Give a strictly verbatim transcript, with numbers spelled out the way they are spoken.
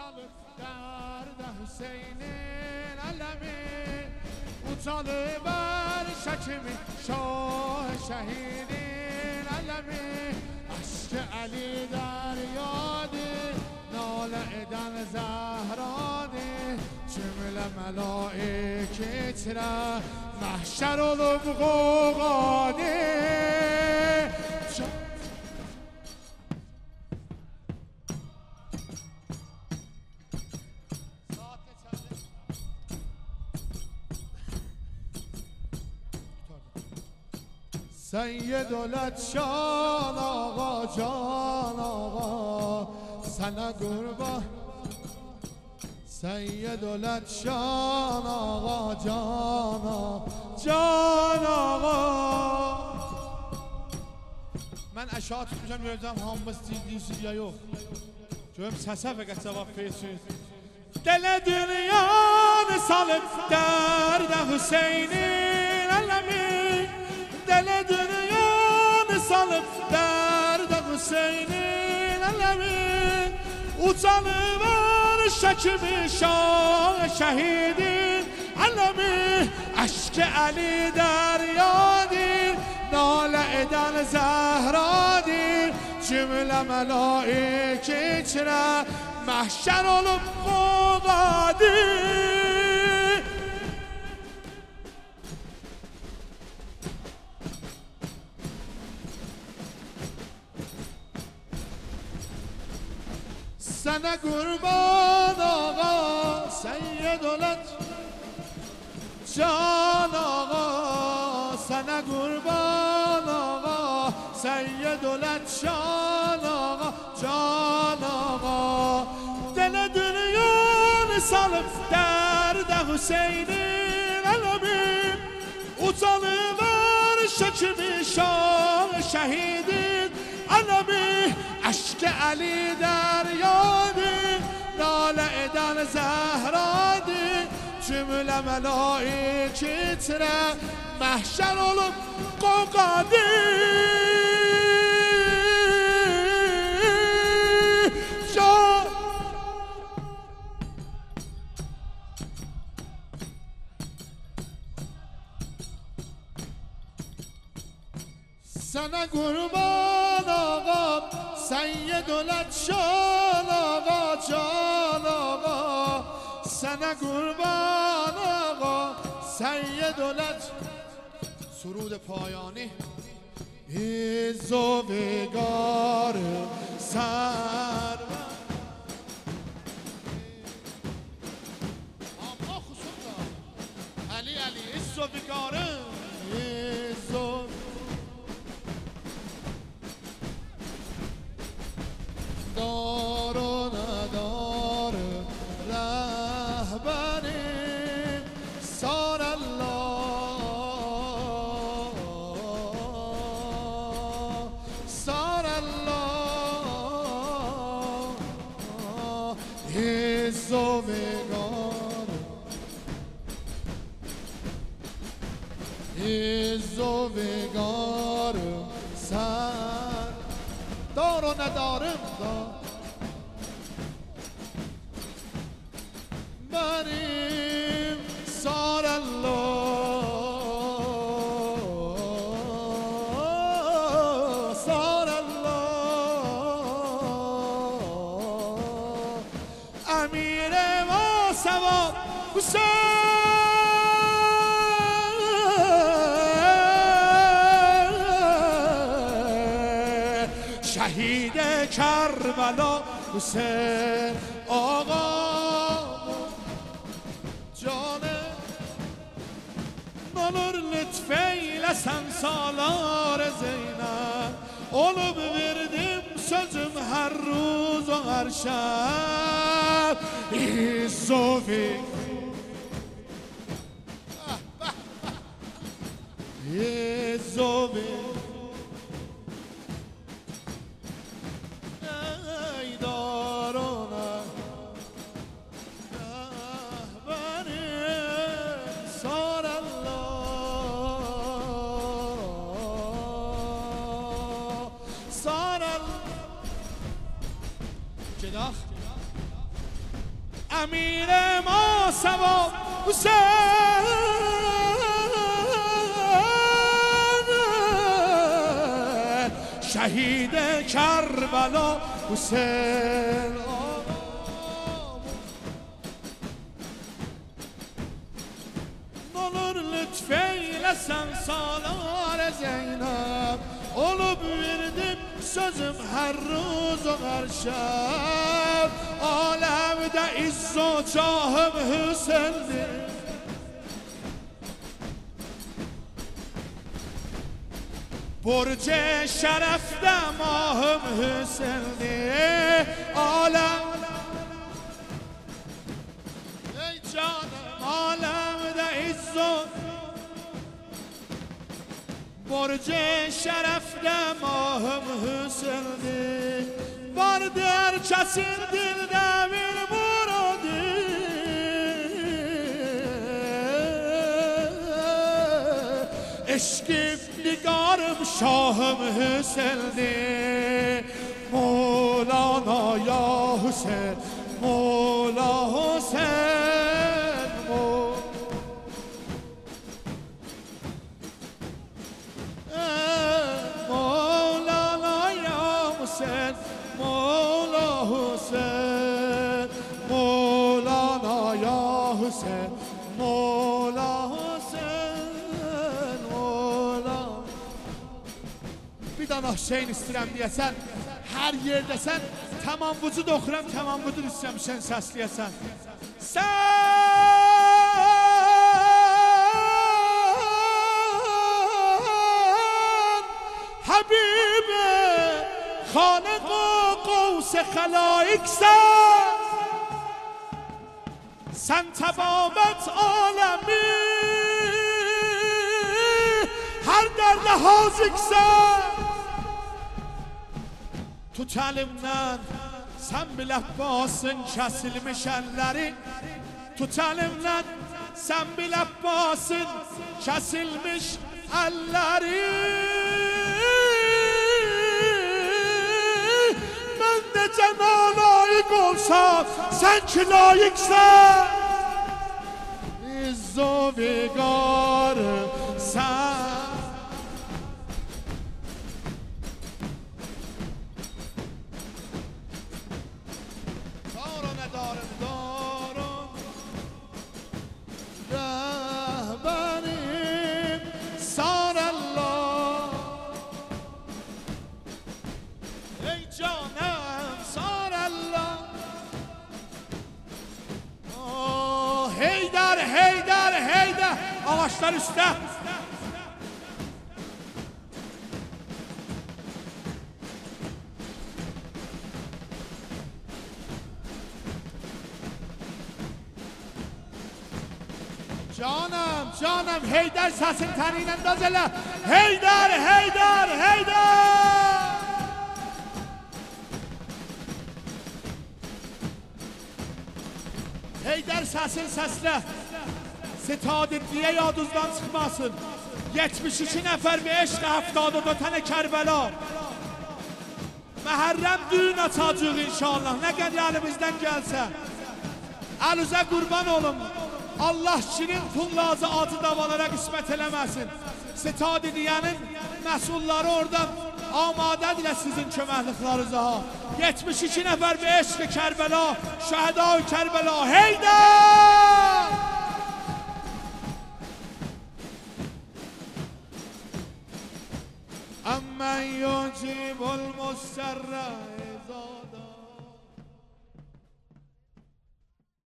سالت درد حسین العالمین اوتاله بر شکم شاه شهیدین العالمین عشق علی در یادی ناله ادن زهرانی جمله ملائکت را محشر و لبغوغانی سید دولتشان آقا جان آقا سنه قربان سید دولتشان آقا جان آقا جان آقا من اشاعت tutmayacağım göreceğim hamız değilsin ya yok görüm sese fakat cevap versin Dele dünyanı salıp derde Hüseyin'in Alamin Dele dünyanı salıp derde Hüseyin'in Alamin Utanıver şekimi şah şehidin Alamin Aşk Ali deryadir Nale eden zehradir Cümle melaik içre Mahşer olup mugadir Sana kurban ağa Seyyid olat Can ağa Sana kurban ağa Seyyid olat Can ağa Can ağa Dele dünyanı salıp derde Hüseyin'in Alamin Utanıver şekimi şah şehidin Alamin Aşk Ali deryadır Nale eden zehradır Cümle melaik içre Mahşer olup qoqadır Sana kurban ağam Seyyid Dövletşan ağa Can ağa Sana kurban ağa Seyyid Dövlet سرود پایانی ایز و وگار سر آما خصوصا علی علی ایز و وگاره ایز و دار و ندار رهبری سار الله سار الله ایز و وگار ایز و وگار سر دار و ندارم دار بریم سار الله سار الله امیر ما ثواب حسین شهید کربلا حسین آقا جانه نالر لطفeyle sen salar Zeynep Olup verdim sözüm her روز و her şeb İzzofi İzzofi امیر ما سوا حسین شهید کربلا حسین Olur lütfeylesen salar Zeynep Olup verdim sözüm her roz o her şeb Alemde izz o cahım Hüseyin'dir برج شرف ماهم حسینی عالم ای جانم عالم ده عزت برج شرف ماهم حسینی vardı herkesin dilde bir muradı eşkim nigarım şahım Hüseyin'i Mevlana ya Hüseyin Mevla Hüseyin Mevlana ya Hüseyin Mevla Hüseyin Mevlana ya Hüseyin Mevla Bir dana Hüseyin istirəm deyəsən, hər yerdəsən, tamam vücud oxuram, tamam vücud istəmişən səsləyəsən. Sən Həbibə xanıq o qovs-ı xəlaiksən Sən təbabət aləmi hər dərdə haziksən Tut elimden sen bile basın kesilmiş elleri Tut elimden sen bile basın kesilmiş elleri Ben de cana layık olsam sen ki layıksan İzzo vigarım sen دارم دارم رهبریم سار الله ای جانم سار الله Heydar Heydar Heydar ağaçlar üstte Canım, canım, Heydar səsini tənin əndaz elə. Heydar, Heydar, Heydar! Heydar səsini səslə. Sitadilliyə yadınızdan çıxmasın. yetmiş iki nəfər və eşq həftad və dörd tənə Kərbəla. Məhərrəm düyün açacaq inşallah. Nə qədər əlimizdən gəlsə. Əlüzə qurban olun. Allah kinin pullazı acı davalara qismət eləməsin. Sitadiliyənin məsulları oradan amadədirlər sizin köməkliklarınıza. yetmiş iki nəfər və eşq Kərbəla, şəhəda-i Kərbəla, Heydar! Əmmən yucibul musərrə izada